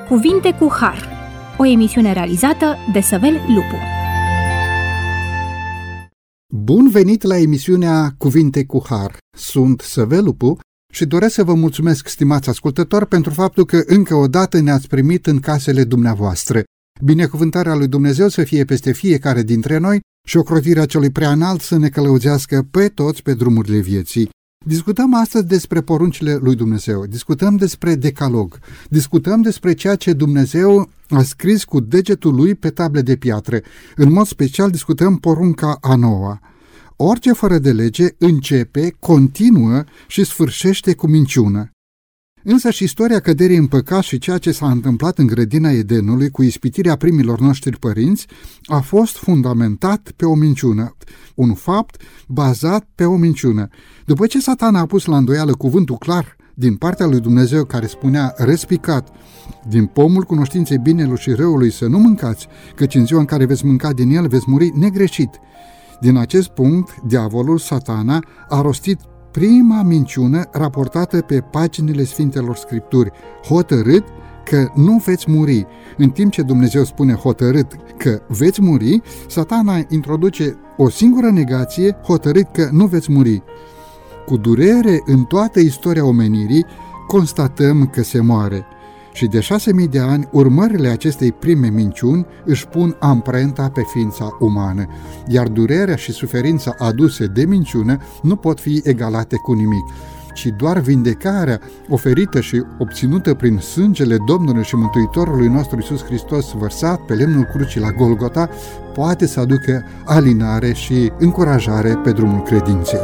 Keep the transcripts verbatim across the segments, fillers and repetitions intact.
Cuvinte cu Har, o emisiune realizată de Săvel Lupu. Bun venit la emisiunea Cuvinte cu Har. Sunt Săvel Lupu și doresc să vă mulțumesc, stimați ascultători, pentru faptul că încă o dată ne-ați primit în casele dumneavoastră. Binecuvântarea lui Dumnezeu să fie peste fiecare dintre noi și ocrotirea celui preanalt să ne călăuzească pe toți pe drumurile vieții. Discutăm astăzi despre poruncile lui Dumnezeu, discutăm despre decalog, discutăm despre ceea ce Dumnezeu a scris cu degetul lui pe table de piatră. În mod special discutăm porunca a noua. Orice fără de lege începe, continuă și sfârșește cu minciună. Însă și istoria căderii în păcat și ceea ce s-a întâmplat în grădina Edenului cu ispitirea primilor noștri părinți a fost fundamentat pe o minciună, un fapt bazat pe o minciună. După ce Satana a pus la îndoială cuvântul clar din partea lui Dumnezeu care spunea răspicat, din pomul cunoștinței binelui și răului să nu mâncați, căci în ziua în care veți mânca din el veți muri negreșit. Din acest punct, diavolul Satana a rostit prima minciună raportată pe paginile Sfintelor Scripturi, hotărât că nu veți muri. În timp ce Dumnezeu spune hotărât că veți muri, Satana introduce o singură negație, hotărât că nu veți muri. Cu durere în toată istoria omenirii, constatăm că se moare. Și de șase mii de ani, urmările acestei prime minciuni își pun amprenta pe ființa umană, iar durerea și suferința aduse de minciună nu pot fi egalate cu nimic, ci doar vindecarea oferită și obținută prin sângele Domnului și Mântuitorului nostru Iisus Hristos vărsat pe lemnul crucii la Golgota poate să aducă alinare și încurajare pe drumul credinței.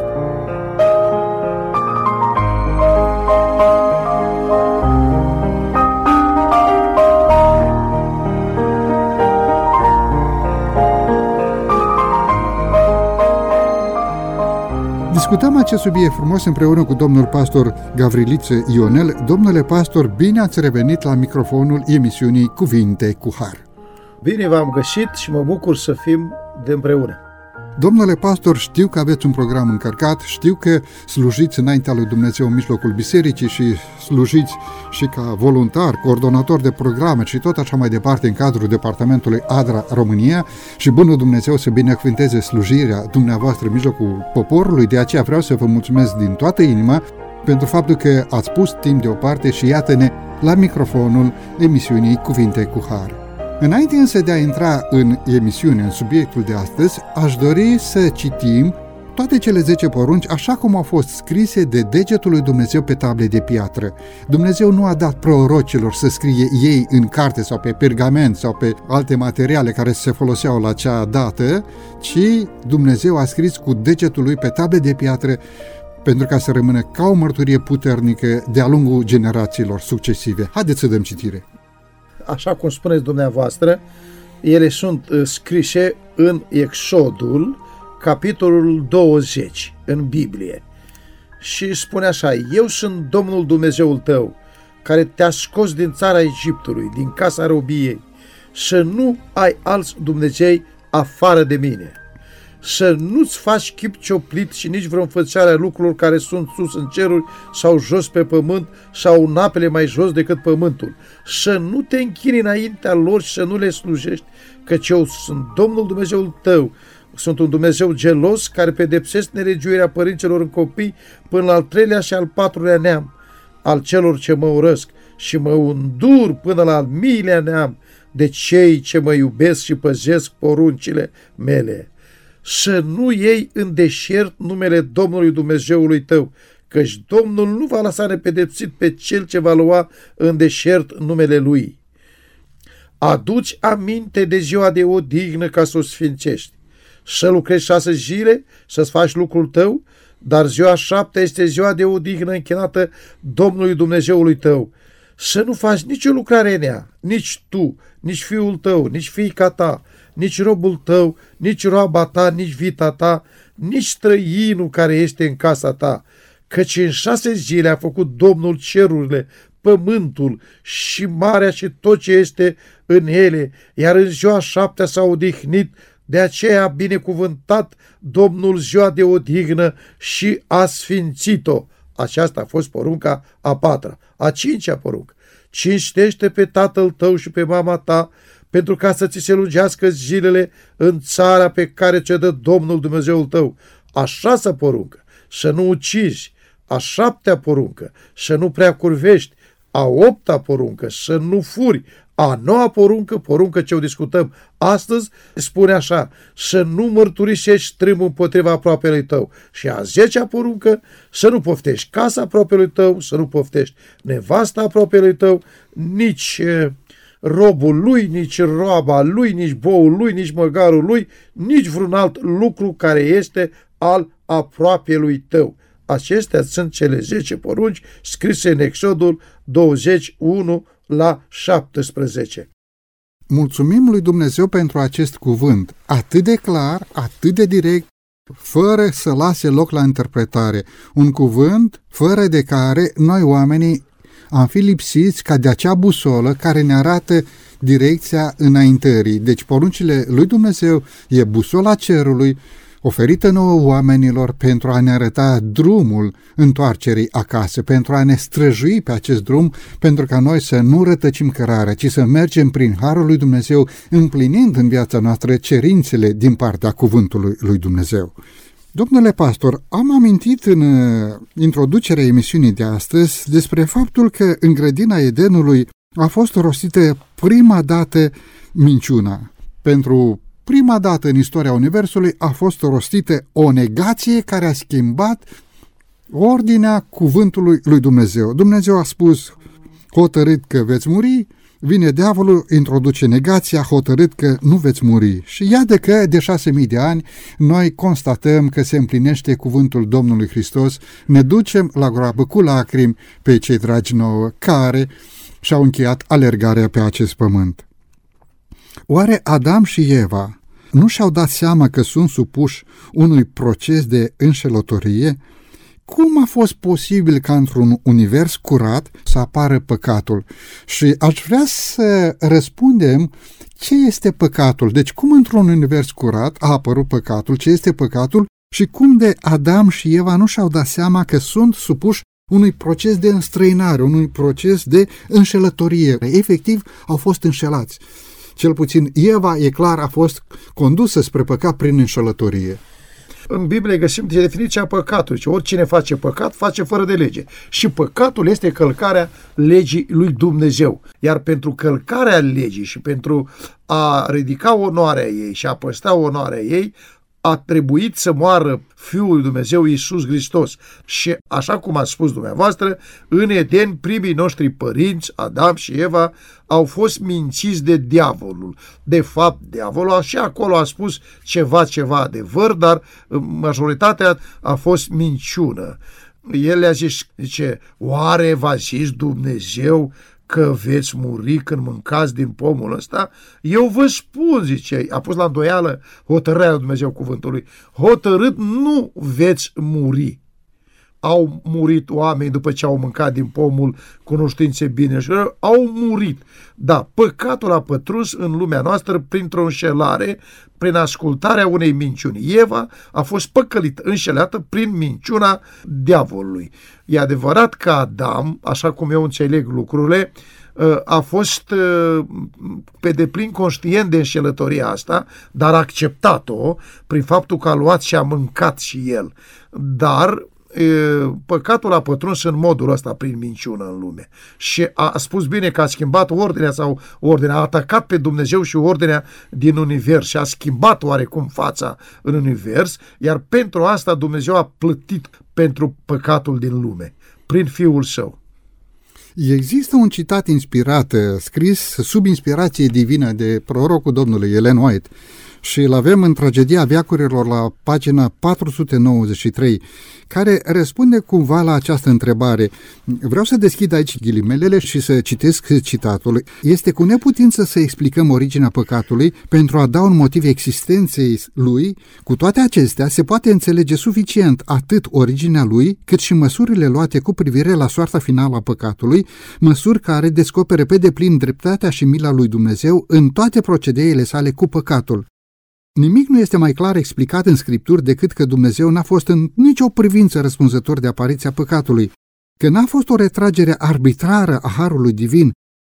Discutăm acest subiect frumos împreună cu domnul pastor Gavriliță Ionel. Domnule pastor, bine ați revenit la microfonul emisiunii Cuvinte cu Har. Bine v-am găsit și mă bucur să fim de împreună. Domnule pastor, știu că aveți un program încărcat, știu că slujiți înaintea lui Dumnezeu în mijlocul bisericii și slujiți și ca voluntar, coordonator de programe și tot așa mai departe în cadrul departamentului ADRA România și bunul Dumnezeu să binecuvânteze slujirea dumneavoastră în mijlocul poporului. De aceea vreau să vă mulțumesc din toată inima pentru faptul că ați pus timp deoparte și iată-ne la microfonul emisiunii Cuvinte cu Har. Înainte însă de a intra în emisiune, în subiectul de astăzi, aș dori să citim toate cele zece porunci așa cum au fost scrise de degetul lui Dumnezeu pe table de piatră. Dumnezeu nu a dat prorocilor să scrie ei în carte sau pe pergament sau pe alte materiale care se foloseau la acea dată, ci Dumnezeu a scris cu degetul lui pe table de piatră pentru ca să rămână ca o mărturie puternică de-a lungul generațiilor succesive. Haideți să dăm citire. Așa cum spuneți dumneavoastră, ele sunt scrise în Exodul, capitolul douăzeci, în Biblie. Și spune așa: Eu sunt Domnul Dumnezeul tău, care te-a scos din țara Egiptului, din casa robiei, să nu ai alți Dumnezei afară de mine. Să nu-ți faci chip cioplit și nici vreo înfățiare a lucrurilor care sunt sus în ceruri sau jos pe pământ sau în apele mai jos decât pământul. Să nu te închini înaintea lor și să nu le slujești, căci eu sunt Domnul Dumnezeul tău. Sunt un Dumnezeu gelos care pedepsesc nelegiuirea părinților în copii până la al treilea și al patrulea neam al celor ce mă urăsc și mă îndur până la al miilea neam de cei ce mă iubesc și păzesc poruncile mele. Să nu iei în deșert numele Domnului Dumnezeului tău, căci Domnul nu va lăsa nepedepsit pe cel ce va lua în deșert numele Lui. Aduci aminte de ziua de odihnă ca să o sfințești. Să lucrezi șase zile, să-ți faci lucrul tău, dar ziua șaptea este ziua de odihnă închinată Domnului Dumnezeului tău. Să nu faci nicio lucrare în ea, nici tu, nici fiul tău, nici fiica ta, nici robul tău, nici roaba ta, nici vita ta, nici străinul care este în casa ta, căci în șase zile a făcut Domnul cerurile, pământul și marea și tot ce este în ele, iar în ziua șaptea s-a odihnit, de aceea a binecuvântat Domnul ziua de odihnă și a sfințit-o. Aceasta a fost porunca a patra. A cincea poruncă: cinstește pe tatăl tău și pe mama ta, pentru ca să ți se lungească zilele în țara pe care ți-o dă Domnul Dumnezeul tău. A șasea poruncă, să nu ucizi. A șaptea poruncă, să nu prea curvești. A opta poruncă, să nu furi. A noua poruncă, poruncă ce o discutăm astăzi, spune așa: să nu mărturisești strâmbul împotriva aproapelui tău. Și a zecea poruncă, să nu poftești casa aproapelui tău, să nu poftești nevasta aproapelui tău, nici robul lui, nici roaba lui, nici boul lui, nici măgarul lui, nici vreun alt lucru care este al aproapelui tău. Acestea sunt cele zece porunci scrise în Exodul douăzeci, unu la șaptesprezece. Mulțumim lui Dumnezeu pentru acest cuvânt, atât de clar, atât de direct, fără să lase loc la interpretare. Un cuvânt fără de care noi oamenii am fi lipsiți ca de acea busolă care ne arată direcția înaintării. Deci poruncile lui Dumnezeu e busola cerului, oferită nouă oamenilor pentru a ne arăta drumul întoarcerii acasă, pentru a ne străjui pe acest drum, pentru ca noi să nu rătăcim cărarea, ci să mergem prin harul lui Dumnezeu, împlinind în viața noastră cerințele din partea cuvântului lui Dumnezeu. Domnule pastor, am amintit în introducerea emisiunii de astăzi despre faptul că în grădina Edenului a fost rostită prima dată minciuna. Pentru prima dată în istoria Universului a fost rostită o negație care a schimbat ordinea cuvântului lui Dumnezeu. Dumnezeu a spus hotărât că veți muri, vine diavolul, introduce negația, hotărât că nu veți muri. Și iată că de șase mii de ani noi constatăm că se împlinește cuvântul Domnului Hristos, ne ducem la groapă cu lacrimi pe cei dragi nouă care și-au încheiat alergarea pe acest pământ. Oare Adam și Eva nu și-au dat seama că sunt supuși unui proces de înșelătorie? Cum a fost posibil ca într-un univers curat să apară păcatul? Și aș vrea să răspundem ce este păcatul. Deci cum într-un univers curat a apărut păcatul, ce este păcatul și cum de Adam și Eva nu și-au dat seama că sunt supuși unui proces de înstrăinare, unui proces de înșelătorie. Efectiv, au fost înșelați. Cel puțin Eva, e clar, a fost condusă spre păcat prin înșelătorie. În Biblie găsim definiția păcatului. Oricine face păcat, face fără de lege. Și păcatul este călcarea legii lui Dumnezeu. Iar pentru călcarea legii și pentru a ridica onoarea ei și a păstra onoarea ei, a trebuit să moară Fiul lui Dumnezeu Iisus Hristos. Și așa cum a spus dumneavoastră, în Eden primii noștri părinți, Adam și Eva, au fost mințiți de diavolul. De fapt, diavolul și acolo a spus ceva, ceva adevăr, dar majoritatea a fost minciună. El le-a zis, zice, oare v-a zis Dumnezeu că veți muri când mâncați din pomul ăsta? Eu vă spun, zice, a pus la îndoială hotărârea lui Dumnezeu cuvântului, hotărât nu veți muri. Au murit oameni după ce au mâncat din pomul cunoștinței bine și rău, au murit. Da, păcatul a pătruns în lumea noastră printr-o înșelare, prin ascultarea unei minciuni. Eva a fost păcălită, înșelată prin minciuna diavolului. E adevărat că Adam, așa cum eu înțeleg lucrurile, a fost pe deplin conștient de înșelătoria asta, dar a acceptat-o prin faptul că a luat și a mâncat și el. Dar păcatul a pătruns în modul ăsta prin minciună în lume și a spus bine că a schimbat ordinea sau ordinea, a atacat pe Dumnezeu și ordinea din univers și a schimbat oarecum fața în univers, iar pentru asta Dumnezeu a plătit pentru păcatul din lume, prin Fiul Său. Există un citat inspirat, scris sub inspirație divină de prorocul Domnului Ellen White, și îl avem în Tragedia veacurilor la pagina patru sute nouăzeci și trei, care răspunde cumva la această întrebare. Vreau să deschid aici ghilimelele și să citesc citatul. Este cu neputință să explicăm originea păcatului pentru a da un motiv existenței lui. Cu toate acestea, se poate înțelege suficient atât originea lui, cât și măsurile luate cu privire la soarta finală a păcatului, măsuri care descoperă pe deplin dreptatea și mila lui Dumnezeu în toate procedeile sale cu păcatul. Nimic nu este mai clar explicat în Scripturi decât că Dumnezeu n-a fost în nicio privință răspunzător de apariția păcatului, că n-a fost o retragere arbitrară a harului divin,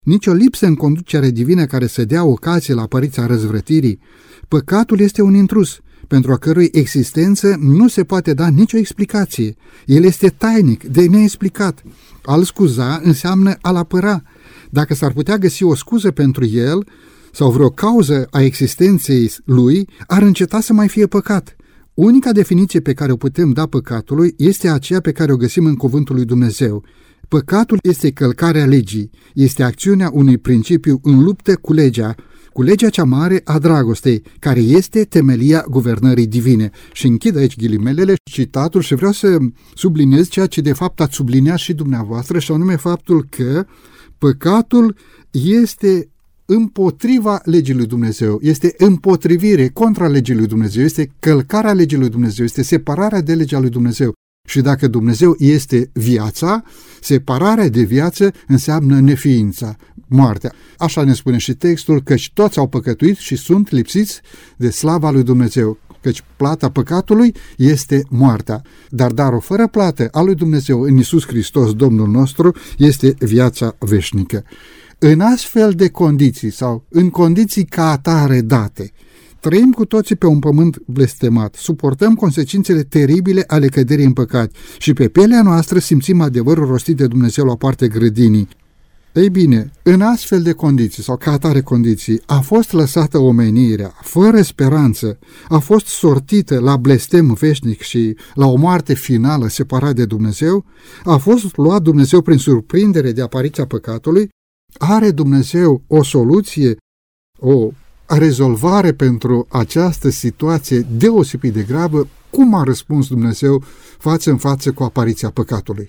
nicio lipsă în conducerea divină care să dea ocazie la apariția răzvrătirii. Păcatul este un intrus, pentru a cărui existență nu se poate da nicio explicație. El este tainic, de neexplicat. A-l scuza înseamnă a-l apăra. Dacă s-ar putea găsi o scuză pentru el sau vreo cauză a existenței lui, ar înceta să mai fie păcat. Unica definiție pe care o putem da păcatului este aceea pe care o găsim în cuvântul lui Dumnezeu. Păcatul este călcarea legii, este acțiunea unui principiu în luptă cu legea, cu legea cea mare a dragostei, care este temelia guvernării divine. Și închid aici ghilimelele, citatul, și vreau să subliniez ceea ce de fapt ați subliniat și dumneavoastră, și anume faptul că păcatul este împotriva legii lui Dumnezeu, este împotrivire contra legii lui Dumnezeu, este călcarea legii lui Dumnezeu, este separarea de legea lui Dumnezeu. Și dacă Dumnezeu este viața, separarea de viață înseamnă neființa, moartea. Așa ne spune și textul, căci toți au păcătuit și sunt lipsiți de slava lui Dumnezeu, căci plata păcatului este moartea. Dar darul fără plată al lui Dumnezeu în Iisus Hristos, Domnul nostru, este viața veșnică. În astfel de condiții sau în condiții ca atare date, trăim cu toții pe un pământ blestemat, suportăm consecințele teribile ale căderii în păcat și pe pielea noastră simțim adevărul rostit de Dumnezeu la parte grădinii. Ei bine, în astfel de condiții sau ca atare condiții a fost lăsată omenirea, fără speranță, a fost sortită la blestem veșnic și la o moarte finală separat de Dumnezeu, a fost luat Dumnezeu prin surprindere de apariția păcatului. Are Dumnezeu o soluție, o rezolvare pentru această situație deosebit de gravă? Cum a răspuns Dumnezeu față în față cu apariția păcatului?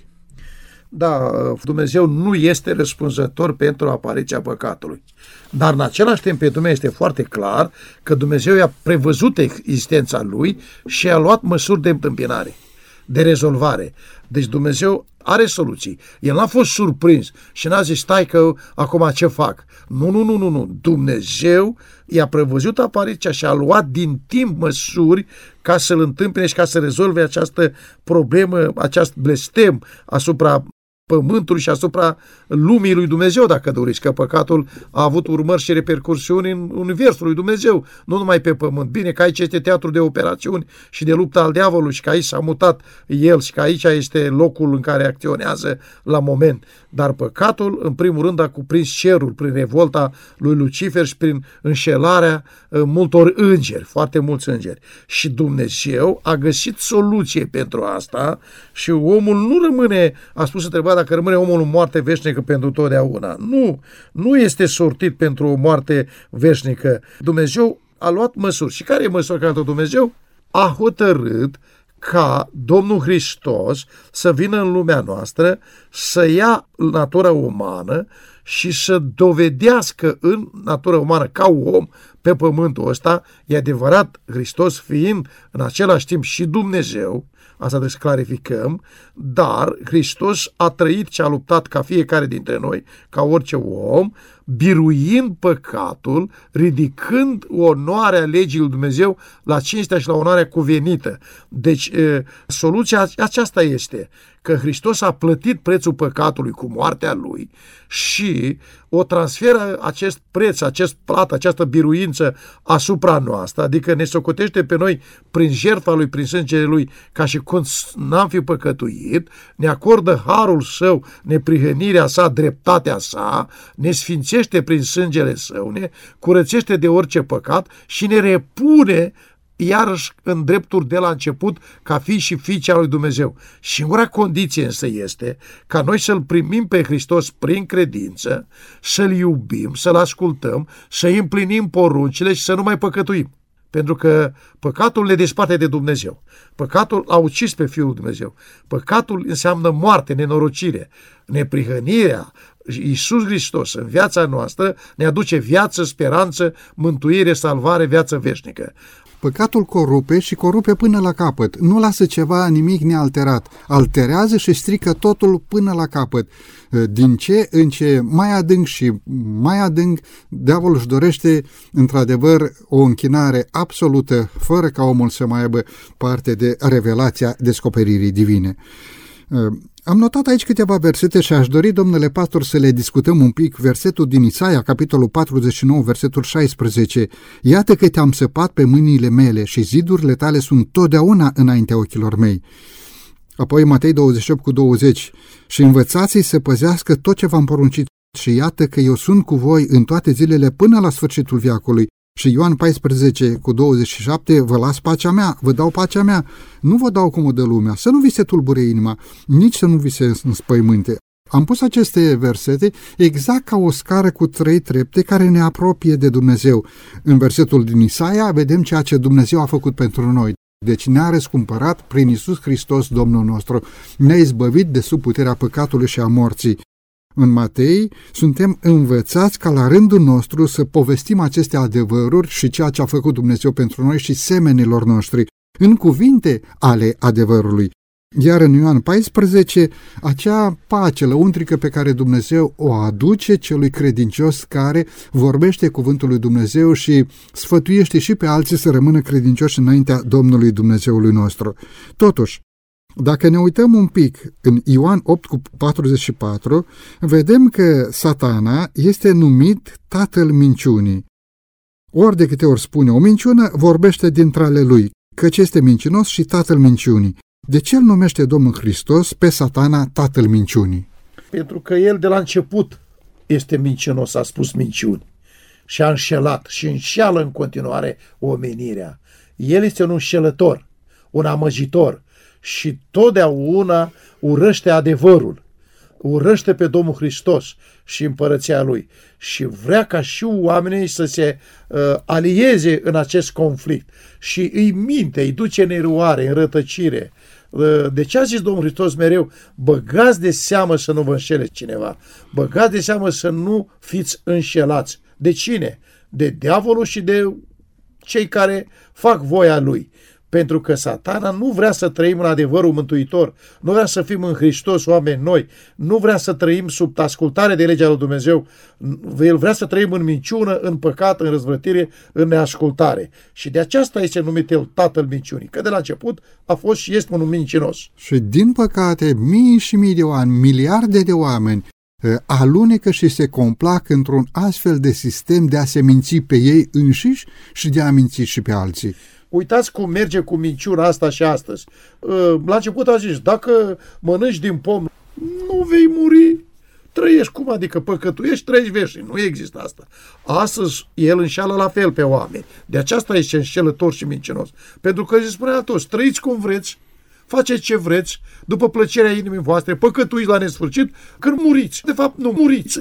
Da, Dumnezeu nu este răspunzător pentru apariția păcatului. Dar în același timp pe Dumnezeu este foarte clar că Dumnezeu i-a prevăzut existența lui și a luat măsuri de întâmpinare, de rezolvare. Deci Dumnezeu are soluții. El n-a fost surprins și n-a zis, stai că acum ce fac? Nu, nu, nu, nu, nu. Dumnezeu i-a prevăzut apariția și a luat din timp măsuri ca să-l întâmpine și ca să rezolve această problemă, acest blestem asupra pământului și asupra lumii lui Dumnezeu, dacă doriți, că păcatul a avut urmări și repercursiuni în universul lui Dumnezeu, nu numai pe pământ. Bine că aici este teatru de operațiuni și de lupta al diavolului și că aici s-a mutat el și că aici este locul în care acționează la moment. Dar păcatul, în primul rând, a cuprins cerul prin revolta lui Lucifer și prin înșelarea multor îngeri, foarte mulți îngeri. Și Dumnezeu a găsit soluție pentru asta și omul nu rămâne, a spus întrebarea dacă rămâne omul în moarte veșnică pentru totdeauna. Nu, nu este sortit pentru o moarte veșnică. Dumnezeu a luat măsuri. Și care e măsura care a luat Dumnezeu? A hotărât ca Domnul Hristos să vină în lumea noastră, să ia natura umană și să dovedească în natura umană ca om pe pământul ăsta, e adevărat, Hristos fiind în același timp și Dumnezeu, asta trebuie să clarificăm, dar Hristos a trăit și a luptat ca fiecare dintre noi, ca orice om, biruind păcatul, ridicând onoarea legii lui Dumnezeu la cinstea și la onoarea cuvenită. Deci, soluția aceasta este că Hristos a plătit prețul păcatului cu moartea lui și o transferă acest preț, acest plată, această biruință asupra noastră, adică ne socotește pe noi prin jertfa lui, prin sângele lui, ca și când n-am fi păcătuit, ne acordă harul său, neprihănirea sa, dreptatea sa, ne sfințește prin sângele său, ne curățește de orice păcat și ne repune iarăși în drepturi de la început ca fi și fiice al lui Dumnezeu. Singura condiție însă este ca noi să-L primim pe Hristos prin credință, să-L iubim, să-L ascultăm, să-i împlinim poruncile și să nu mai păcătuim. Pentru că păcatul ne desparte de Dumnezeu. Păcatul a ucis pe Fiul lui Dumnezeu. Păcatul înseamnă moarte, nenorocire. Neprihănirea, Iisus Hristos în viața noastră ne aduce viață, speranță, mântuire, salvare, viață veșnică. Păcatul corupe și corupe până la capăt. Nu lasă ceva, nimic nealterat. Alterează și strică totul până la capăt. Din ce în ce mai adânc și mai adânc, diavolul își dorește într-adevăr o închinare absolută, fără ca omul să mai aibă parte de revelația descoperirii divine. Am notat aici câteva versete și aș dori, domnule pastor, să le discutăm un pic. Versetul din Isaia, capitolul patruzeci și nouă, versetul șaisprezece. Iată că te-am săpat pe mâinile mele și zidurile tale sunt totdeauna înaintea ochilor mei. Apoi Matei douăzeci și opt cu douăzeci. Și învățați-i să păzească tot ce v-am poruncit și iată că eu sunt cu voi în toate zilele până la sfârșitul veacului. Și Ioan paisprezece cu douăzeci și șapte, vă las pacea mea, vă dau pacea mea, nu vă dau cum o dă lumea, să nu vi se tulbure inima, nici să nu vi se înspăimânte. Am pus aceste versete exact ca o scară cu trei trepte care ne apropie de Dumnezeu. În versetul din Isaia vedem ceea ce Dumnezeu a făcut pentru noi. Deci ne-a răscumpărat prin Iisus Hristos, Domnul nostru, ne-a izbăvit de sub puterea păcatului și a morții. În Matei suntem învățați ca la rândul nostru să povestim aceste adevăruri și ceea ce a făcut Dumnezeu pentru noi și semenilor noștri, în cuvinte ale adevărului. Iar în Ioan paisprezece, acea pace lăuntrică pe care Dumnezeu o aduce celui credincios care vorbește cuvântul lui Dumnezeu și sfătuiește și pe alții să rămână credincioși înaintea Domnului Dumnezeului nostru. Totuși, dacă ne uităm un pic în Ioan opt cu patruzeci și patru, vedem că Satana este numit tatăl minciunii. Ori de câte ori spune o minciună, vorbește dintre ale lui, căci este mincinos și tatăl minciunii. De ce îl numește Domnul Hristos pe Satana tatăl minciunii? Pentru că el de la început este mincinos, a spus minciuni și a înșelat și înșeală în continuare omenirea. El este un înșelător, un amăgitor și totdeauna urăște adevărul, urăște pe Domnul Hristos și împărăția Lui și vrea ca și oamenii să se uh, alieze în acest conflict și îi minte, îi duce în eroare, în rătăcire. Uh, de ce a zis Domnul Hristos mereu? Băgați de seamă să nu vă înșele cineva, băgați de seamă să nu fiți înșelați. De cine? De diavolul și de cei care fac voia lui. Pentru că Satana nu vrea să trăim în adevărul mântuitor, nu vrea să fim în Hristos oameni noi, nu vrea să trăim sub ascultare de legea lui Dumnezeu, el vrea să trăim în minciună, în păcat, în răzvrătire, în neascultare. Și de aceasta este numit el tatăl minciunii, că de la început a fost și este un mincinos. Și din păcate, mii și mii de oameni, miliarde de oameni, alunecă și se complac într-un astfel de sistem de a se minți pe ei înșiși și de a minți și pe alții. Uitați cum merge cu minciuna asta și astăzi. La început a zis, dacă mănânci din pom, nu vei muri. Trăiești cum? Adică păcătuiești, trăiești veșnic. Nu există asta. Astăzi el înșeală la fel pe oameni. De aceasta este înșelător și mincinos. Pentru că îi spunea toți, trăiți cum vreți, faceți ce vreți, după plăcerea inimii voastre, păcătuiți la nesfârșit, când muriți. De fapt, nu muriți.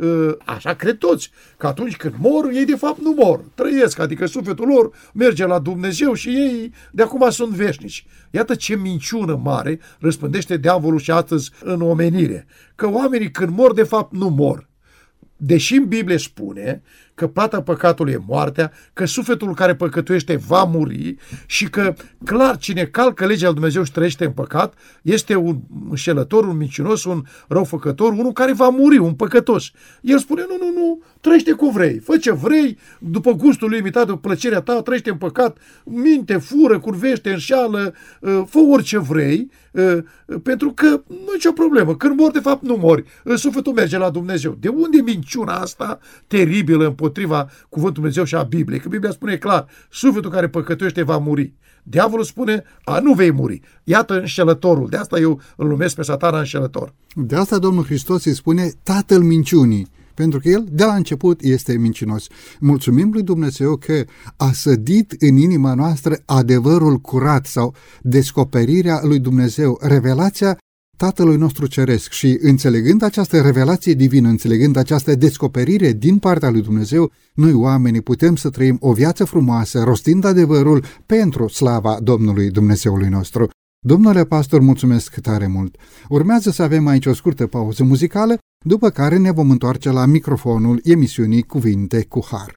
Așa cred toți, că atunci când mor, ei de fapt nu mor, trăiesc, adică sufletul lor merge la Dumnezeu și ei de acum sunt veșnici. Iată ce minciună mare răspândește diavolul și astăzi în omenire, că oamenii când mor de fapt nu mor. Deși în Biblie spune că plata păcatului e moartea, că sufletul care păcătuiește va muri și că clar cine calcă legea lui Dumnezeu și trăiește în păcat este un înșelător, un mincinos, un răufăcător, unul care va muri, un păcătos. El spune, nu, nu, nu, trăiește cum vrei, fă ce vrei, după gustul lui imitat, după plăcerea ta, trăiește în păcat, minte, fură, curvește, înșeală, fă orice vrei, pentru că nu e nicio problemă. Când mori, de fapt, nu mori. Sufletul merge la Dumnezeu. De unde e minciuna asta teribilă împotriva cuvântului Dumnezeu și a Bibliei? Că Biblia spune clar, sufletul care păcătuiește va muri. Diavolul spune, a, nu vei muri. Iată înșelătorul. De asta eu îl numesc pe Satana înșelător. De asta Domnul Hristos îi spune tatăl minciunii. Pentru că el, de la început, este mincinos. Mulțumim lui Dumnezeu că a sădit în inima noastră adevărul curat sau descoperirea lui Dumnezeu, revelația Tatălui nostru Ceresc și înțelegând această revelație divină, înțelegând această descoperire din partea lui Dumnezeu, noi oamenii putem să trăim o viață frumoasă, rostind adevărul pentru slava Domnului Dumnezeului nostru. Domnule pastor, mulțumesc tare mult! Urmează să avem aici o scurtă pauză muzicală, după care ne vom întoarce la microfonul emisiunii Cuvinte cu Har.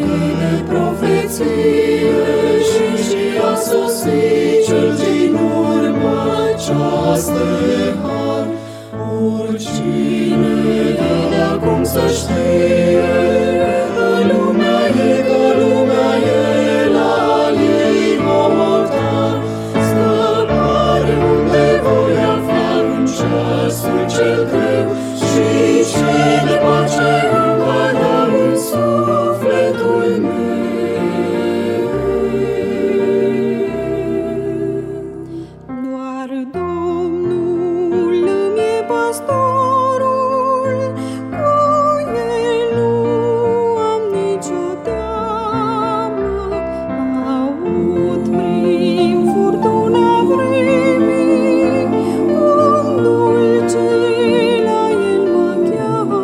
Cel din această har. Oricine de acum să știe că lumea e, că lumea e la ei mortar. Scăpare unde voi afla în ceasul cel greu și ce de pace îmi va da în sufletul meu. Doar Domnul îmi e pastorul, cu El nu am nicio teamă. Aud prin furtuna vremii cum dulce la El mă cheamă.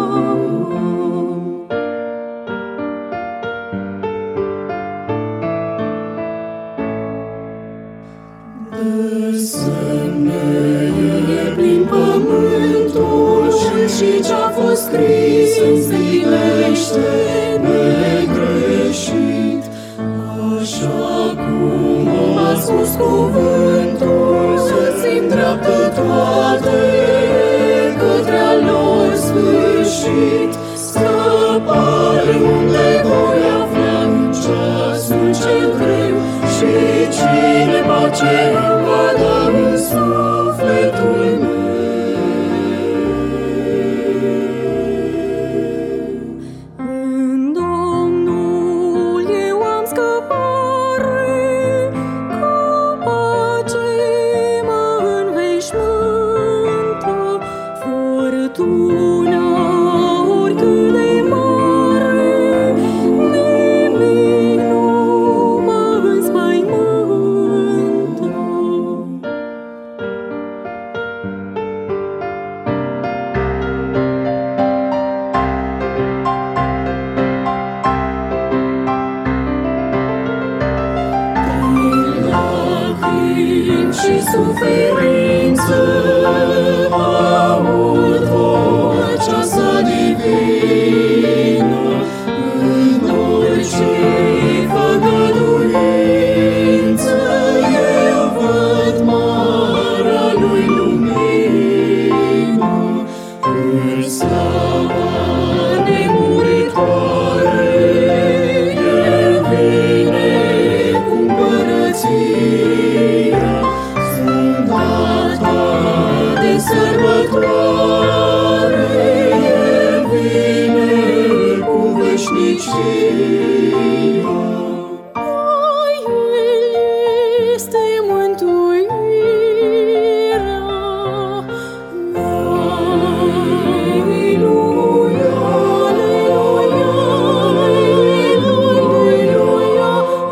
De semne e plin pământul și ce-a fost scris înzbilește negreșit. Așa cum a spus cuvântul, să-ți îndreaptă toate către al lor sfârșit. Scăpare unde voi afla în ceasul cel greu și cine pace îmi va da în sufletul meu. În Domnul eu am scăpare, cu pace mă înveșmântă. Furtuna oricât de mare, nimic nu mă înspăimântă. Lacrimi și suferință aud vocea sa divină. În orice făgăduință eu văd marea lui lumină. În slava nemuritoare el vine cu împărăția. Sunt data de sărbătoare, el vine cu veșnicia. Ai El este mântuirea. Aleluia, aleluia, aleluia,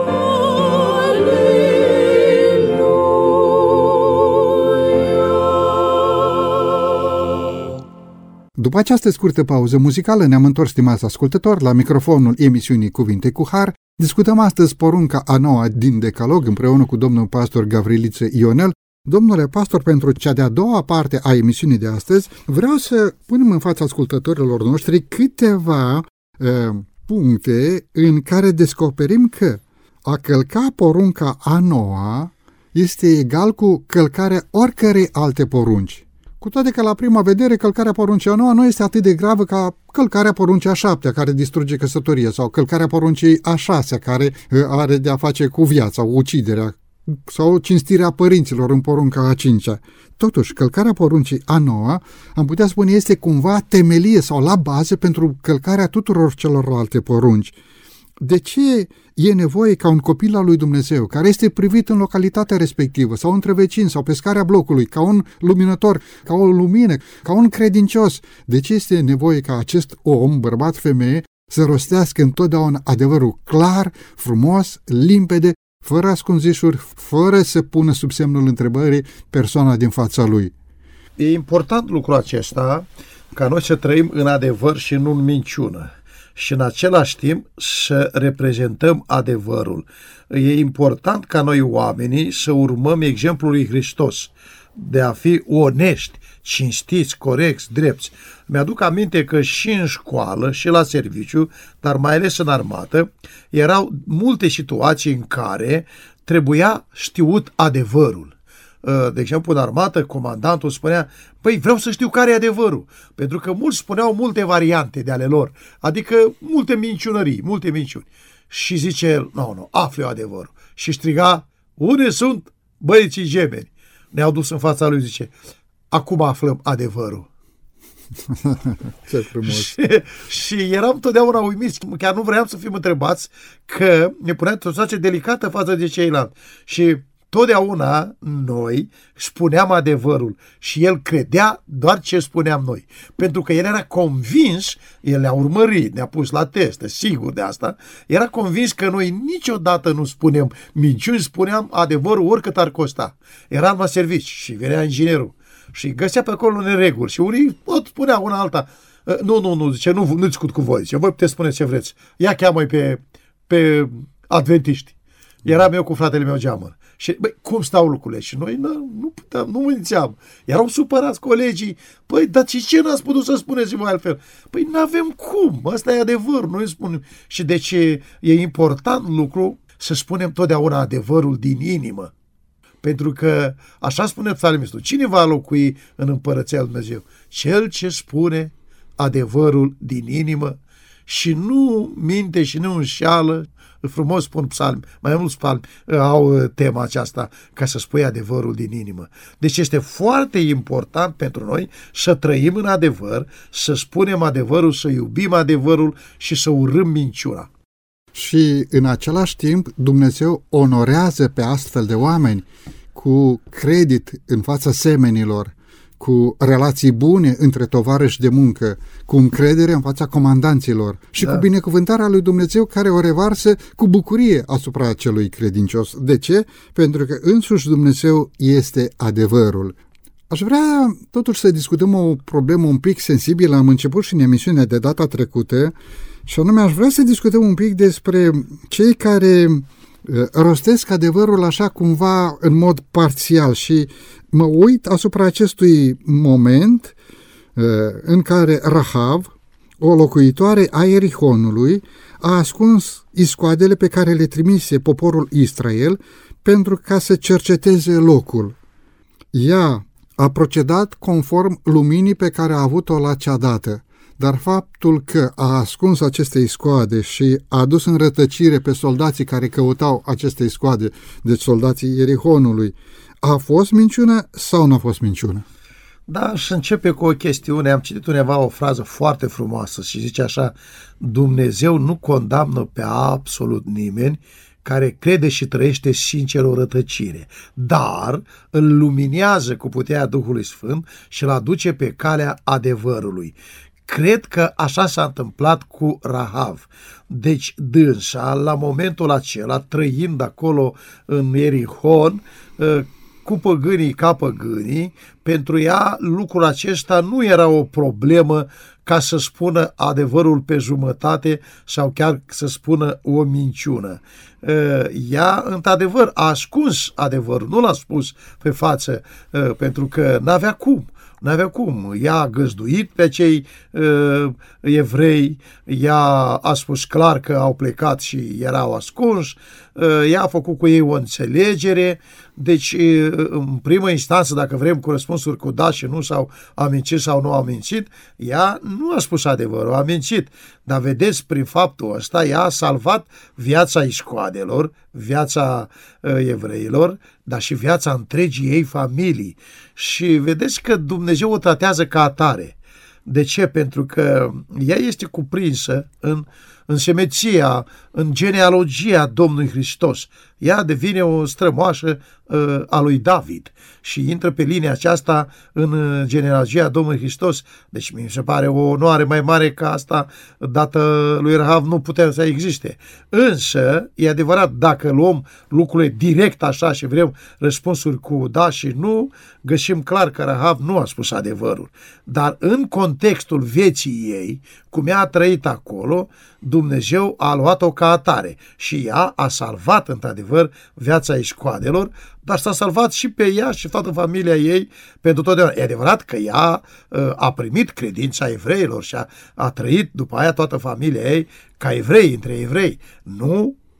aleluia. După această scurtă pauză muzicală ne-am întors, stimați ascultători, la microfonul emisiunii Cuvinte cu Har. Discutăm astăzi porunca a noua din Decalog împreună cu domnul pastor Gavriliță Ionel. Domnule pastor, pentru cea de-a doua parte a emisiunii de astăzi, vreau să punem în fața ascultătorilor noștri câteva uh, puncte în care descoperim că a călca porunca a noua este egal cu călcarea oricărei alte porunci. Cu toate că la prima vedere călcarea poruncii a noua nu este atât de gravă ca călcarea poruncii a șaptea care distruge căsătoria sau călcarea poruncii a șasea care are de a face cu viața, uciderea sau cinstirea părinților în porunca a cincea. Totuși, călcarea poruncii a noua, am putea spune, este cumva temelie sau la bază pentru călcarea tuturor celorlalte porunci. De ce e nevoie ca un copil al lui Dumnezeu, care este privit în localitatea respectivă, sau între vecini, sau pe scara blocului, ca un luminător, ca o lumină, ca un credincios, de ce este nevoie ca acest om, bărbat, femeie, să rostească întotdeauna adevărul clar, frumos, limpede, fără ascunzișuri, fără să pună sub semnul întrebării persoana din fața lui? E important lucrul acesta, ca noi să trăim în adevăr și nu în minciună. Și în același timp să reprezentăm adevărul. E important ca noi oamenii să urmăm exemplul lui Hristos, de a fi onești, cinstiți, corecți, drepți. Mi-aduc aminte că și în școală și la serviciu, dar mai ales în armată, erau multe situații în care trebuia știut adevărul. de exemplu, în armată, comandantul spunea, păi vreau să știu care e adevărul, pentru că mulți spuneau multe variante de ale lor, adică multe minciunării, multe minciuni. Și zice el, nu, nu, afle adevărul. Și striga, unde sunt băieții gemeni? Ne-au dus în fața lui, zice, acum aflăm adevărul. Ce frumos. Și, și eram totdeauna uimiți, chiar nu vreau să fim întrebați, că ne punea o situație delicată față de ceilalți. Și totdeauna noi spuneam adevărul și el credea doar ce spuneam noi. Pentru că el era convins, el ne-a urmărit, ne-a pus la test, sigur de asta, era convins că noi niciodată nu spunem minciuni, spuneam adevărul oricât ar costa. Eram la servici și venea inginerul și găsea pe acolo nereguli și unii pot spunea una alta. Nu, nu, nu, zice, nu, nu discut cu voi, zice, voi puteți spune ce vreți. Ia cheamă-i pe, pe adventiști. Eram eu cu fratele meu Geamăr. Și, băi, cum stau lucrurile? Și noi nu, nu puteam, nu mințeam. Erau supărați colegii. Păi, dar ce n-ați putut să spuneți mai altfel? Păi, n-avem cum. Ăsta e adevărul. Noi spunem. Și de ce e important lucru să spunem totdeauna adevărul din inimă. Pentru că, așa spune psalmistul, cine va locui în împărăția lui Dumnezeu? Cel ce spune adevărul din inimă și nu minte și nu înșeală. Frumos spun psalmi, mai mulți psalmi au tema aceasta, ca să spui adevărul din inimă. Deci este foarte important pentru noi să trăim în adevăr, să spunem adevărul, să iubim adevărul și să urâm minciuna. Și în același timp Dumnezeu onorează pe astfel de oameni cu credit în fața semenilor, cu relații bune între tovarăși de muncă, cu încredere în fața comandanților și da. Cu binecuvântarea lui Dumnezeu care o revarsă cu bucurie asupra acelui credincios. De ce? Pentru că însuși Dumnezeu este adevărul. Aș vrea totuși să discutăm o problemă un pic sensibilă, am început și în emisiunea de data trecută, și anume aș vrea să discutăm un pic despre cei care rostesc adevărul așa cumva în mod parțial și mă uit asupra acestui moment în care Rahav, o locuitoare a Ierihonului, a ascuns iscoadele pe care le trimise poporul Israel pentru ca să cerceteze locul. Ea a procedat conform luminii pe care a avut-o la cea dată, dar faptul că a ascuns aceste iscoade și a adus în rătăcire pe soldații care căutau aceste iscoade, deci soldații Ierihonului, a fost minciună sau nu a fost minciună? Da, și începe cu o chestiune. Am citit undeva o frază foarte frumoasă și zice așa: Dumnezeu nu condamnă pe absolut nimeni care crede și trăiește sincer o rătăcire, dar îl luminează cu puterea Duhului Sfânt și îl aduce pe calea adevărului. Cred că așa s-a întâmplat cu Rahav. Deci dânsa, la momentul acela, trăind acolo în Ierihon, cu păgânii ca păgânii, pentru ea lucrul acesta nu era o problemă ca să spună adevărul pe jumătate sau chiar să spună o minciună. Ea, într-adevăr, a ascuns adevărul, nu l-a spus pe față, pentru că n-avea cum. N-avea cum. Ea a găzduit pe cei uh, evrei, ea a spus clar că au plecat și erau ascunși, uh, ea a făcut cu ei o înțelegere, deci uh, în primă instanță, dacă vrem cu răspunsuri cu da și nu, sau a mințit sau nu a mințit, ea nu a spus adevărul, a mințit. Dar vedeți, prin faptul ăsta, ea a salvat viața iscoadelor, viața uh, evreilor, dar și viața întregii ei familii. Și vedeți că Dumnezeu o tratează ca atare. De ce? Pentru că ea este cuprinsă în, în semeția, în genealogia Domnului Hristos. Ea devine o strămoașă uh, a lui David și intră pe linia aceasta în genealogia Domnului Hristos. Deci mi se pare o onoare mai mare ca asta, dată lui Rahav nu putea să existe. Însă, e adevărat, dacă luăm lucrurile direct așa și vrem răspunsuri cu da și nu, găsim clar că Rahav nu a spus adevărul. Dar în contextul vieții ei, cum ea a trăit acolo, Dumnezeu a luat-o ca atare și ea a salvat într-adevăr viața iscoadelor, dar s-a salvat și pe ea și toată familia ei pentru totdeauna. E adevărat că ea uh, a primit credința evreilor și a, a trăit după aia toată familia ei ca evrei, între evrei. Nu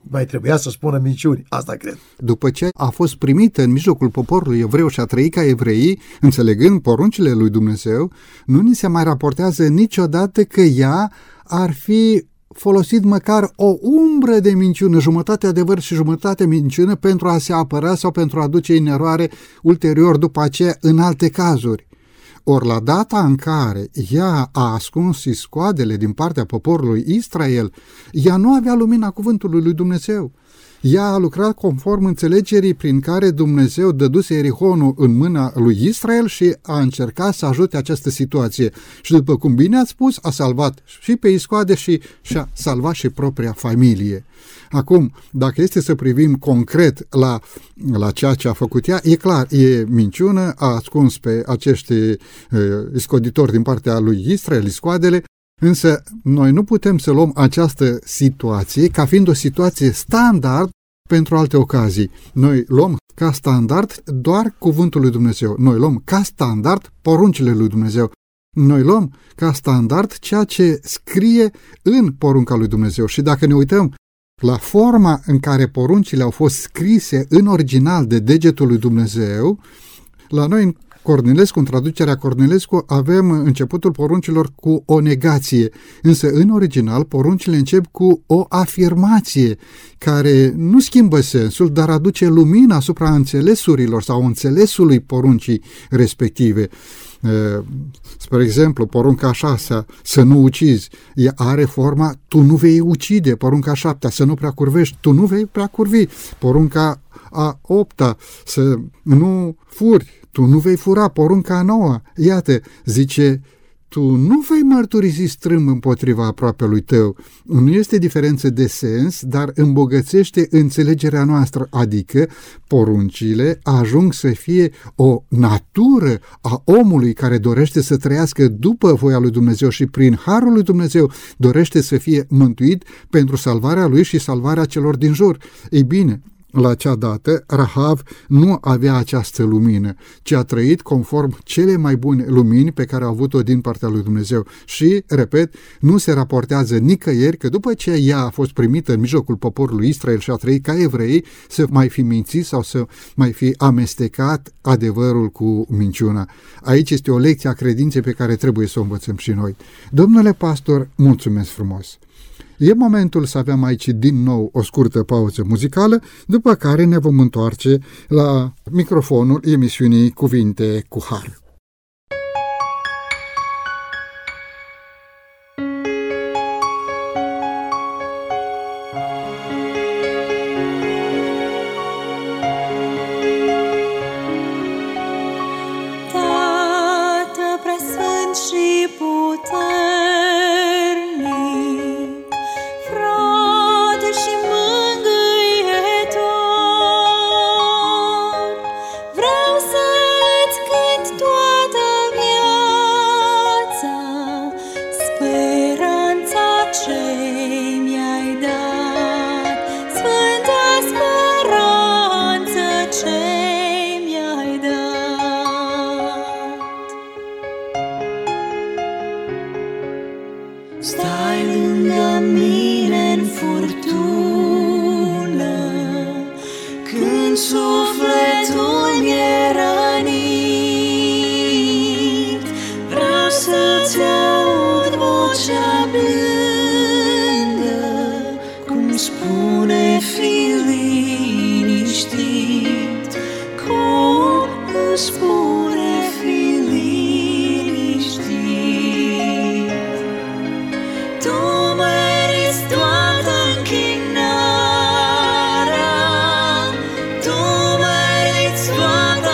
mai trebuia să spună minciuni, asta cred. După ce a fost primită în mijlocul poporului evreu și a trăit ca evreii, înțelegând poruncile lui Dumnezeu, nu ni se mai raportează niciodată că ea ar fi folosit măcar o umbră de minciună, jumătate adevăr și jumătate minciună, pentru a se apăra sau pentru a duce în eroare ulterior după aceea în alte cazuri. Ori la data în care ea a ascuns iscoadele din partea poporului Israel, ea nu avea lumina cuvântului lui Dumnezeu. Ea a lucrat conform înțelegerii prin care Dumnezeu dăduse Erihonul în mâna lui Israel și a încercat să ajute această situație. Și după cum bine ați spus, a salvat și pe iscoade și și-a salvat și propria familie. Acum, dacă este să privim concret la, la ceea ce a făcut ea, e clar, e minciună, a ascuns pe acești uh, iscoditori din partea lui Israel, iscoadele, însă noi nu putem să luăm această situație ca fiind o situație standard pentru alte ocazii. Noi luăm ca standard doar cuvântul lui Dumnezeu. Noi luăm ca standard poruncile lui Dumnezeu. Noi luăm ca standard ceea ce scrie în porunca lui Dumnezeu. Și dacă ne uităm la forma în care poruncile au fost scrise în original de degetul lui Dumnezeu, la noi în Cornilescu, în traducerea Cornilescu, avem începutul poruncilor cu o negație, însă în original poruncile încep cu o afirmație care nu schimbă sensul, dar aduce lumină asupra înțelesurilor sau înțelesului poruncii respective. Spre exemplu, porunca a șasea, să nu ucizi, ea are forma tu nu vei ucide, porunca a șaptea, să nu prea curvești, tu nu vei prea curvi, porunca a opta, să nu furi, tu nu vei fura, porunca a noua, iată, zice, tu nu vei mărturisi strâmb împotriva aproapelui tău. Nu este diferență de sens, dar îmbogățește înțelegerea noastră, adică poruncile ajung să fie o natură a omului care dorește să trăiască după voia lui Dumnezeu și prin harul lui Dumnezeu dorește să fie mântuit pentru salvarea lui și salvarea celor din jur. Ei bine, la acea dată, Rahav nu avea această lumină, ci a trăit conform cele mai bune lumini pe care a avut-o din partea lui Dumnezeu. Și, repet, nu se raportează nicăieri că după ce ea a fost primită în mijlocul poporului Israel și a trăit ca evrei, să mai fi mințit sau să mai fi amestecat adevărul cu minciuna. Aici este o lecție a credinței pe care trebuie să o învățăm și noi. Domnule pastor, mulțumesc frumos! E momentul să avem aici din nou o scurtă pauză muzicală, după care ne vom întoarce la microfonul emisiunii Cuvinte cu Har. Tată preasfânt și puternic, Frate și mângâietor, vreau să-ți cânt toată viața speranța ce mi-ai dat, sfânta speranță ce mi-ai dat. Stai lângă mine-n furtună, când sufletul mi-e rănit, vreau să-ți aud vocea blândă, cum spune fii liniștit, cum îmi spune fii liniștit. Tu meriți toată închinarea, Tu meriți toată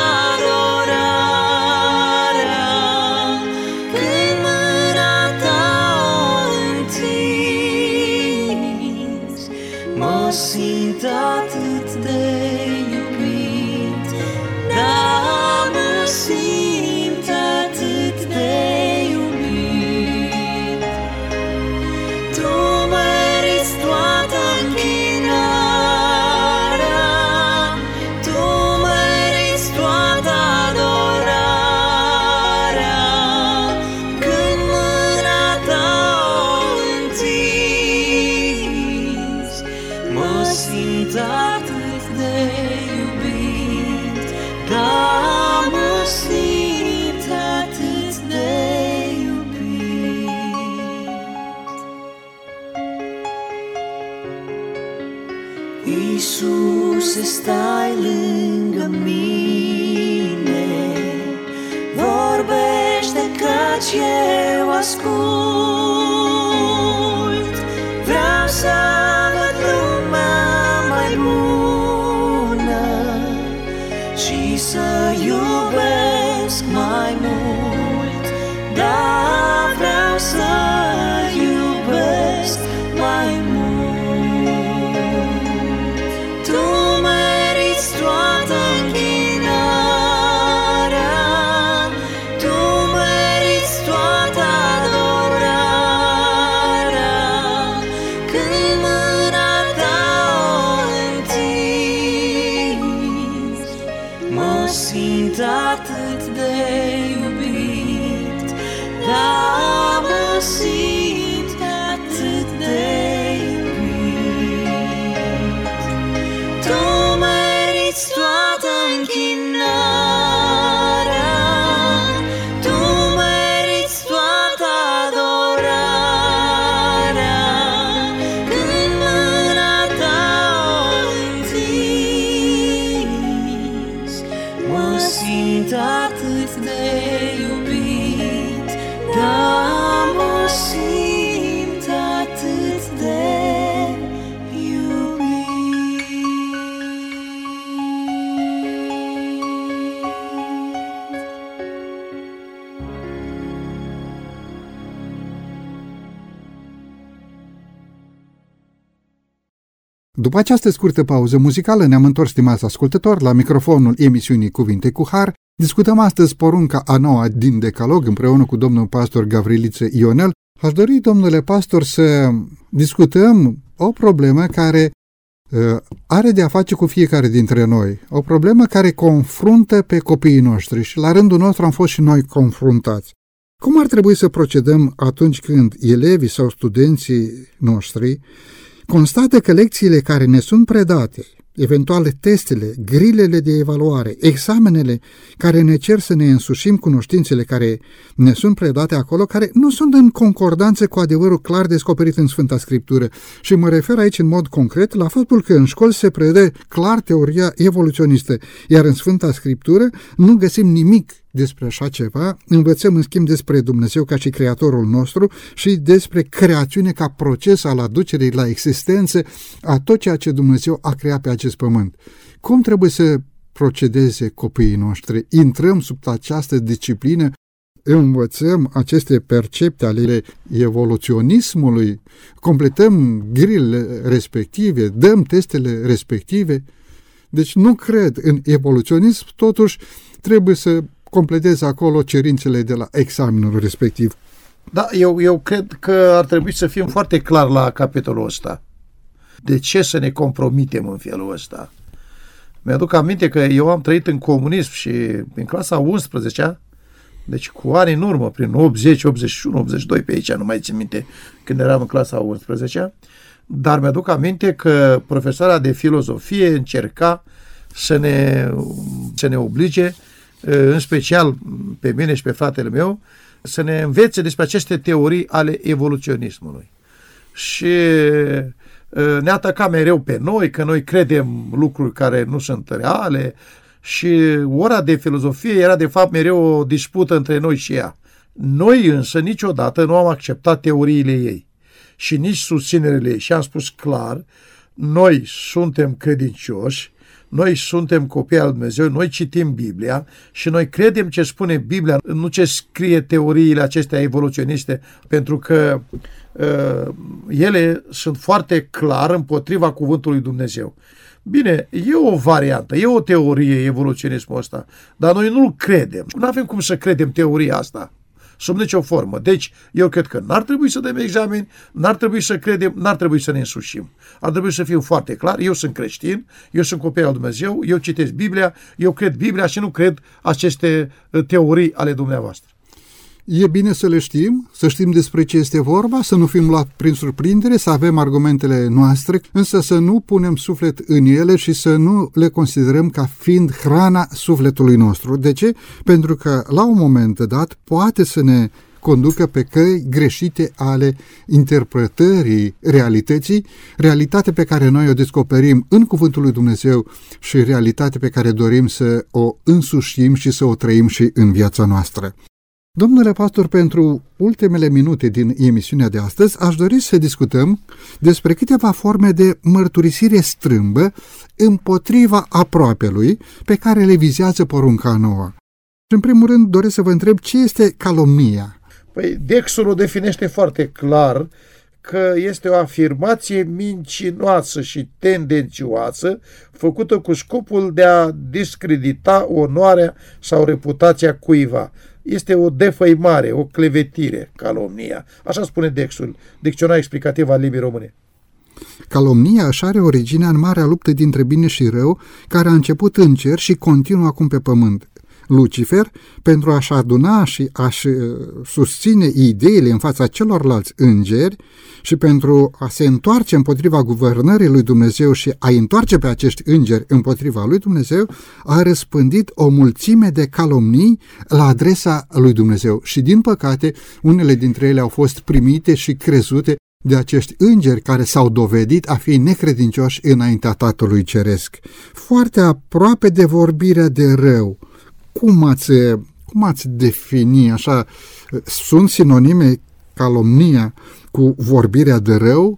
adorarea, când mâna Ta o întinzi, mă simt atât de iubit, da, mă simt atât de iubit. Iisuse, stai lângă mine, vorbește căci eu ascult. Vreau să văd lumea mai bună și să iubesc mai mult. Da, vreau să iubesc mai mult. Tu meriți toată închinarea, Tu meriți toată adorarea. Când mâna Ta o întinzi, mă simt atât de iubit. Da, mă simt atât de iubit. Tu meriți toată închinarea, Tu meriți toată adorarea. Când mâna Ta o întinzi, mă simt atât de iubit. Da, mă simt atât de După această scurtă pauză muzicală ne-am întors, stimați ascultători, la microfonul emisiunii Cuvinte cu Har. Discutăm astăzi porunca a noua din Decalog împreună cu domnul pastor Gavriliță Ionel. Aș dori, domnule pastor, să discutăm o problemă care uh, are de a face cu fiecare dintre noi. O problemă care confruntă pe copiii noștri și la rândul nostru am fost și noi confruntați. Cum ar trebui să procedăm atunci când elevii sau studenții noștri constată că lecțiile care ne sunt predate, eventuale testele, grilele de evaluare, examenele care ne cer să ne însușim cunoștințele care ne sunt predate acolo, care nu sunt în concordanță cu adevărul clar descoperit în Sfânta Scriptură. Și mă refer aici în mod concret la faptul că în școli se predă clar teoria evoluționistă, iar în Sfânta Scriptură nu găsim nimic despre așa ceva, învățăm în schimb despre Dumnezeu ca și Creatorul nostru și despre creațiune ca proces al aducerii la existență a tot ceea ce Dumnezeu a creat pe acest pământ. Cum trebuie să procedeze copiii noștri? Intrăm sub această disciplină, învățăm aceste percepte ale evoluționismului, completăm grilele respective, dăm testele respective. Deci nu cred în evoluționism, totuși trebuie să completez acolo cerințele de la examenul respectiv. Da, eu, eu cred că ar trebui să fim foarte clar la capitolul ăsta. De ce să ne compromitem în felul ăsta? Mi-aduc aminte că eu am trăit în comunism și în clasa a unsprezecea, deci cu ani în urmă, prin optzeci, optzeci și unu, optzeci și doi, pe aici, nu mai țin minte când eram în clasa a unsprezecea, dar mi-aduc aminte că profesoara de filozofie încerca să ne, să ne oblige, în special pe mine și pe fratele meu, să ne învețe despre aceste teorii ale evoluționismului. Și ne ataca mereu pe noi, că noi credem lucruri care nu sunt reale și ora de filozofie era de fapt mereu o dispută între noi și ea. Noi însă niciodată nu am acceptat teoriile ei și nici susținerile ei și am spus clar, noi suntem credincioși, noi suntem copii al Dumnezeu, noi citim Biblia și noi credem ce spune Biblia, nu ce scrie teoriile acestea evoluționiste, pentru că uh, ele sunt foarte clar împotriva cuvântului Dumnezeu. Bine, e o variantă, e o teorie evoluționismul ăsta, dar noi nu-l credem. Nu avem cum să credem teoria asta, sub nicio formă. Deci, eu cred că n-ar trebui să dăm exameni, n-ar trebui să credem, n-ar trebui să ne însușim. Ar trebui să fim foarte clar, eu sunt creștin, eu sunt copil al Dumnezeu, eu citesc Biblia, eu cred Biblia și nu cred aceste teorii ale dumneavoastră. E bine să le știm, să știm despre ce este vorba, să nu fim luați prin surprindere, să avem argumentele noastre, însă să nu punem suflet în ele și să nu le considerăm ca fiind hrana sufletului nostru. De ce? Pentru că la un moment dat poate să ne conducă pe căi greșite ale interpretării realității, realitate pe care noi o descoperim în Cuvântul lui Dumnezeu și realitate pe care dorim să o însușim și să o trăim și în viața noastră. Domnule pastor, pentru ultimele minute din emisiunea de astăzi, aș dori să discutăm despre câteva forme de mărturisire strâmbă împotriva aproapelui pe care le vizează porunca nouă. În primul rând, doresc să vă întreb ce este calomnia. Păi, Dexul o definește foarte clar că este o afirmație mincinoasă și tendențioasă făcută cu scopul de a discredita onoarea sau reputația cuiva. Este o defăimare, o clevetire, calomnia. Așa spune Dexul, Dicționar Explicativ al Limbii Române. Calomnia își are originea în marea luptă dintre bine și rău, care a început în cer și continuă acum pe pământ. Lucifer, pentru a-și aduna și a-și susține ideile în fața celorlalți îngeri și pentru a se întoarce împotriva guvernării lui Dumnezeu și a întoarce pe acești îngeri împotriva lui Dumnezeu, a răspândit o mulțime de calomnii la adresa lui Dumnezeu și, din păcate, unele dintre ele au fost primite și crezute de acești îngeri care s-au dovedit a fi necredincioși înaintea Tatălui Ceresc. Foarte aproape de vorbirea de rău. Cum ați, cum ați defini așa? Sunt sinonime calomnia cu vorbirea de rău?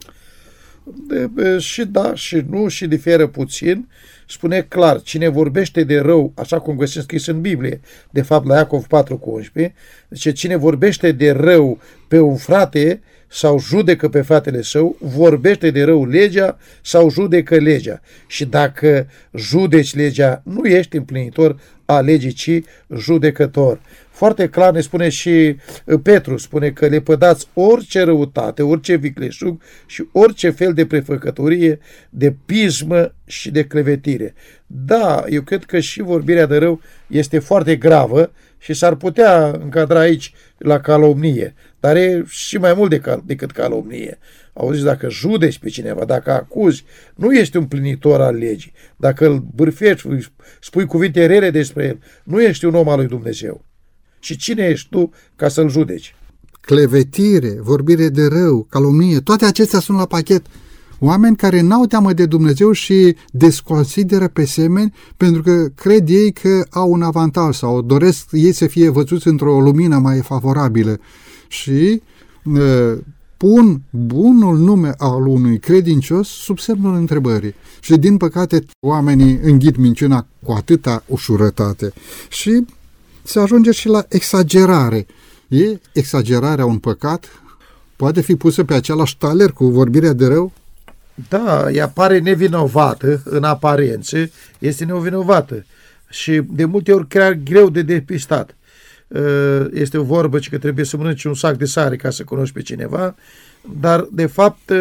De, de, și da, și nu, și diferă puțin. Spune clar, cine vorbește de rău, așa cum găsim scris în Biblie, de fapt la Iacov patru cu unsprezece, zice, cine vorbește de rău pe un frate sau judecă pe fratele său, vorbește de rău legea sau judecă legea. Și dacă judeci legea, nu ești împlinitor a legii, ci judecător. Foarte clar ne spune și Petru, spune că lepădați orice răutate, orice vicleșug și orice fel de prefăcătorie, de pismă și de clevetire. Da, eu cred că și vorbirea de rău este foarte gravă și s-ar putea încadra aici la calomnie, dar e și mai mult de cal- decât calomnie. Auziți, dacă judeci pe cineva, dacă acuzi, nu ești un plinitor al legii. Dacă îl bârfești, spui cuvinte rele despre el, nu ești un om al lui Dumnezeu. Și cine ești tu ca să-l judeci? Clevetire, vorbire de rău, calomnie, toate acestea sunt la pachet. Oameni care n-au teamă de Dumnezeu și desconsideră pe semeni pentru că cred ei că au un avantaj sau doresc ei să fie văzuți într-o lumină mai favorabilă și uh, pun bunul nume al unui credincios sub semnul întrebării. Și din păcate oamenii înghit minciuna cu atâta ușurătate și se ajunge și la exagerare. E exagerarea un păcat? Poate fi pusă pe același taler cu vorbirea de rău? Da, ea pare nevinovată în aparențe, este nevinovată și de multe ori chiar greu de depistat. Este o vorbă că trebuie să mănânci un sac de sare ca să cunoști pe cineva, dar de fapt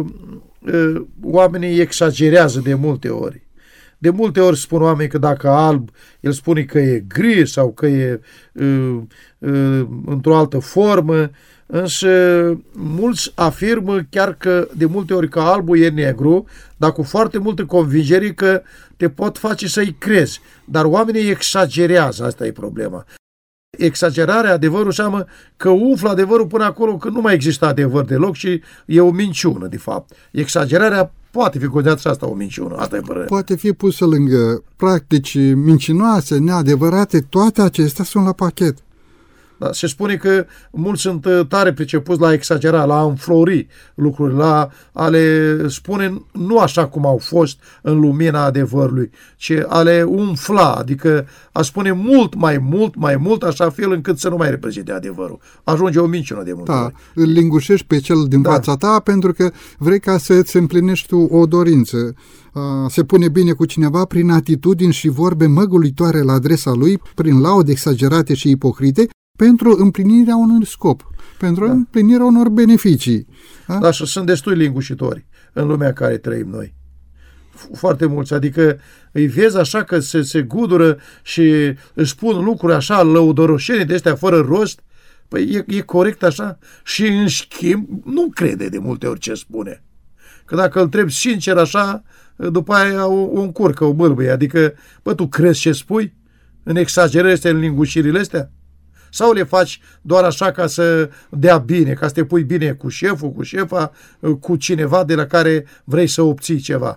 oamenii exagerează de multe ori. De multe ori spun oamenii că dacă alb, el spune că e gri sau că e uh, uh, într-o altă formă, însă mulți afirmă chiar că de multe ori că albul e negru, dar cu foarte multă convingere că te pot face să-i crezi. Dar oamenii exagerează, asta e problema. Exagerarea, adevărul înseamnă că umflă adevărul până acolo că nu mai există adevăr deloc și e o minciună, de fapt. Exagerarea poate fi considerată și asta o minciună, asta e părerea. Poate fi pusă lângă practici mincinoase, neadevărate, toate acestea sunt la pachet. Da, se spune că mulți sunt tare pricepuți la exagera, la a înflori lucruri, la a le spune nu așa cum au fost în lumina adevărului, ci a le umfla, adică a spune mult mai mult, mai mult, așa fel încât să nu mai reprezinte adevărul. Ajunge o minciună de multe da, ori. Îl lingușești pe cel din da. fața ta pentru că vrei ca să-ți împlinești tu o dorință. Se pune bine cu cineva prin atitudini și vorbe măgulitoare la adresa lui, prin laude exagerate și ipocrite, pentru împlinirea unui scop, pentru da. împlinirea unor beneficii. Da? Da, și sunt destui lingușitori în lumea în care trăim noi. Foarte mulți, adică îi vezi așa că se, se gudură și își spun lucruri așa lăudoroșene de astea fără rost. Păi e, e corect așa? Și în schimb nu crede de multe ori ce spune. Că dacă îl întrebi sincer așa, după aia o, o încurcă, o bâlbâie. Adică, bă, tu crezi ce spui? În exagerări astea, în lingușirile astea? Sau le faci doar așa ca să dea bine, ca să te pui bine cu șeful, cu șefa, cu cineva de la care vrei să obții ceva?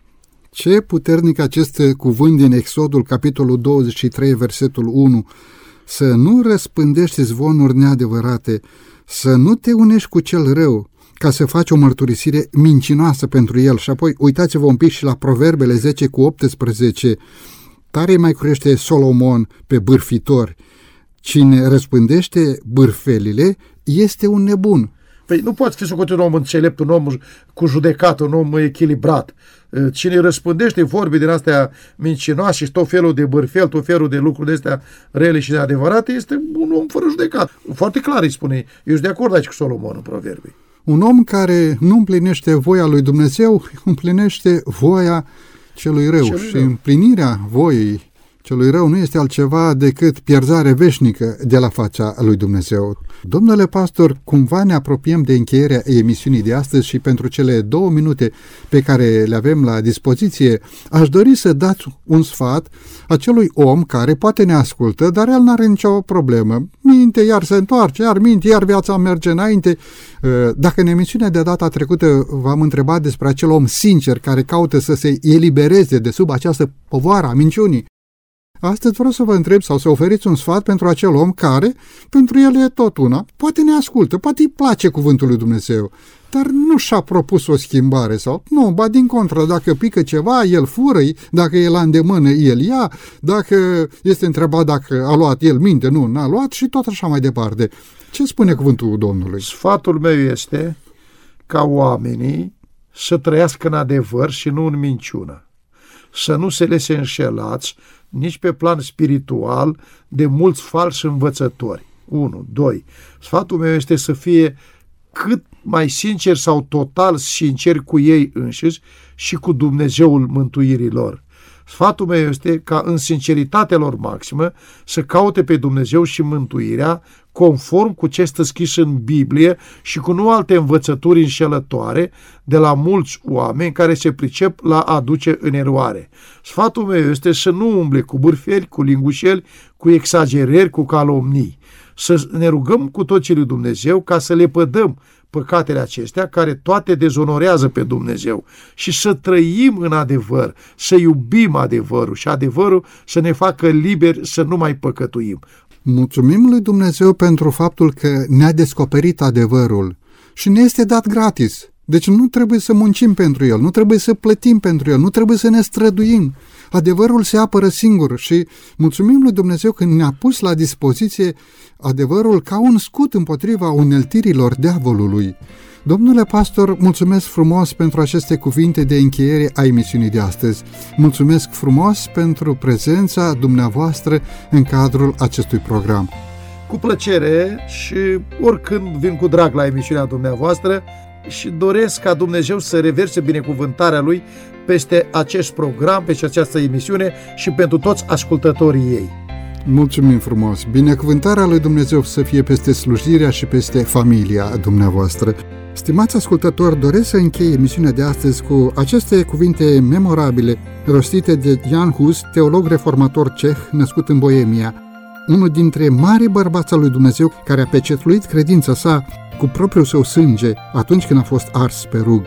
Ce puternic acest cuvânt din Exodul, capitolul douăzeci și trei, versetul unu. Să nu răspândești zvonuri neadevărate, să nu te unești cu cel rău, ca să faci o mărturisire mincinoasă pentru el. Și apoi uitați-vă un pic și la Proverbele zece cu optsprezece. Tare mai crește Solomon pe bârfitori. Cine răspândește bârfelile este un nebun. Păi nu poți fi socotit un om înțelept, un om cu judecată, un om echilibrat. Cine răspândește vorbe din astea mincinoase și tot felul de bârfel, tot felul de lucruri de astea rele și de adevărate, este un om fără judecat. Foarte clar îi spune. Eu sunt de acord aici cu Solomon în Proverbe. Un om care nu împlinește voia lui Dumnezeu, împlinește voia celui rău. Celui și rău. Împlinirea voii celui rău nu este altceva decât pierzare veșnică de la fața lui Dumnezeu. Domnule pastor, cumva ne apropiem de încheierea emisiunii de astăzi și pentru cele două minute pe care le avem la dispoziție, aș dori să dați un sfat acelui om care poate ne ascultă, dar el n-are nicio problemă. Minte, iar se întoarce, iar minte, iar viața merge înainte. Dacă în emisiunea de data trecută v-am întrebat despre acel om sincer care caută să se elibereze de sub această povară a minciunii, astăzi vreau să vă întreb sau să oferiți un sfat pentru acel om care, pentru el e tot una, poate ne ascultă, poate îi place cuvântul lui Dumnezeu, dar nu și-a propus o schimbare sau, nu, ba din contră, dacă pică ceva, el fură, dacă e la îndemână, el ia, dacă este întrebat dacă a luat, el minte, nu, n-a luat și tot așa mai departe. Ce spune cuvântul Domnului? Sfatul meu este ca oamenii să trăiască în adevăr și nu în minciună, să nu se lese înșelați nici pe plan spiritual de mulți falși învățători. unu. doi. Sfatul meu este să fie cât mai sincer sau total sinceri cu ei înșiși și cu Dumnezeul mântuirii lor. Sfatul meu este ca în sinceritatea lor maximă să caute pe Dumnezeu și mântuirea conform cu ce stă scris în Biblie și cu nu alte învățături înșelătoare de la mulți oameni care se pricep la a aduce în eroare. Sfatul meu este să nu umble cu bârferi, cu lingușeli, cu exagerări, cu calomnii. Să ne rugăm cu toții lui Dumnezeu ca să le pădăm păcatele acestea care toate dezonorează pe Dumnezeu și să trăim în adevăr, să iubim adevărul și adevărul să ne facă liberi să nu mai păcătuim. Mulțumim lui Dumnezeu pentru faptul că ne-a descoperit adevărul și ne este dat gratis. Deci nu trebuie să muncim pentru el, nu trebuie să plătim pentru el, nu trebuie să ne străduim. Adevărul se apără singur și mulțumim lui Dumnezeu că ne-a pus la dispoziție adevărul ca un scut împotriva uneltirilor diavolului. Domnule pastor, mulțumesc frumos pentru aceste cuvinte de încheiere a emisiunii de astăzi. Mulțumesc frumos pentru prezența dumneavoastră în cadrul acestui program. Cu plăcere și oricând vin cu drag la emisiunea dumneavoastră și doresc ca Dumnezeu să reverse binecuvântarea Lui peste acest program, peste această emisiune și pentru toți ascultătorii ei. Mulțumim frumos! Binecuvântarea lui Dumnezeu să fie peste slujirea și peste familia dumneavoastră. Stimați ascultători, doresc să închei emisiunea de astăzi cu aceste cuvinte memorabile rostite de Jan Hus, teolog reformator ceh, născut în Boemia, unul dintre mari bărbați al lui Dumnezeu care a pecetluit credința sa cu propriul său sânge atunci când a fost ars pe rug.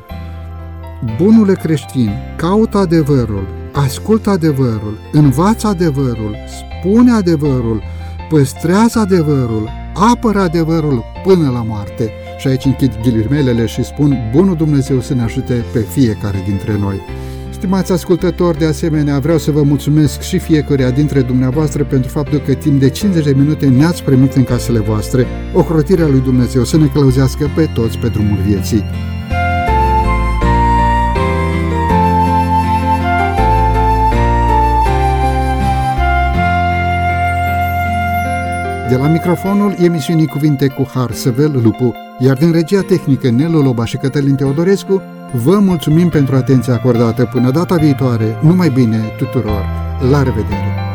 Bunule creștin, caută adevărul, ascultă adevărul, învață adevărul, spune adevărul, păstrează adevărul, apără adevărul până la moarte. Și aici închid ghilimelele și spun, bunul Dumnezeu să ne ajute pe fiecare dintre noi. Stimați ascultători, de asemenea, vreau să vă mulțumesc și fiecăruia dintre dumneavoastră pentru faptul că timp de cincizeci de minute ne-ați primit în casele voastre. Ocrotirea lui Dumnezeu să ne călăuzească pe toți pe drumul vieții. De la microfonul emisiunii Cuvinte cu Har, Săvel Lupu, iar din regia tehnică Nelu Loba și Cătălin Teodorescu, vă mulțumim pentru atenția acordată. Până data viitoare, numai bine tuturor! La revedere!